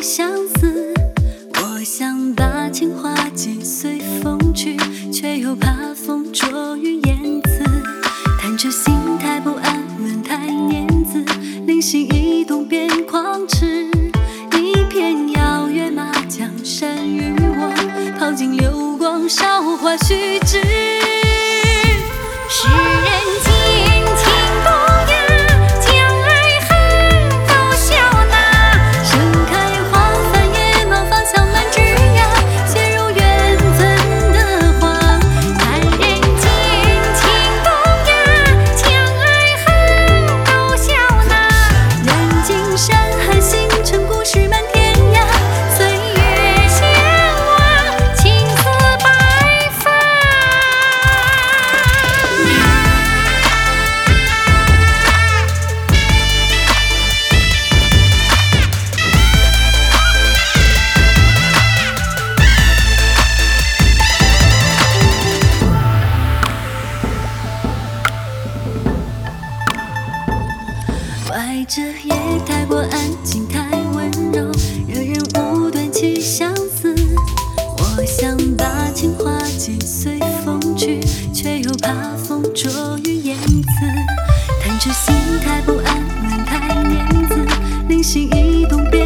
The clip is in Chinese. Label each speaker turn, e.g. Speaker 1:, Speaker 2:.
Speaker 1: 相思。我想把情话寄随风去，却又怕风捉于言辞。弹着心太不安，轮太念字，灵犀一动便狂驰。一片邀月马江山与我，抛尽流光韶华虚掷。
Speaker 2: 世人间情不雅，将爱恨都笑纳。
Speaker 1: 盛开花繁野茂，芳香满枝桠，写入缘分的画。
Speaker 2: 看人间情不雅，将爱恨都笑纳。
Speaker 1: 燃尽山海星辰，故事满天涯。
Speaker 2: 岁月相望，青丝白发。
Speaker 1: 外着夜太过安静，太温柔，惹人无端起相思。我想把情话寄随风去，却又怕风捉于言辞。弹着心太不安，轮太念字，灵犀一动便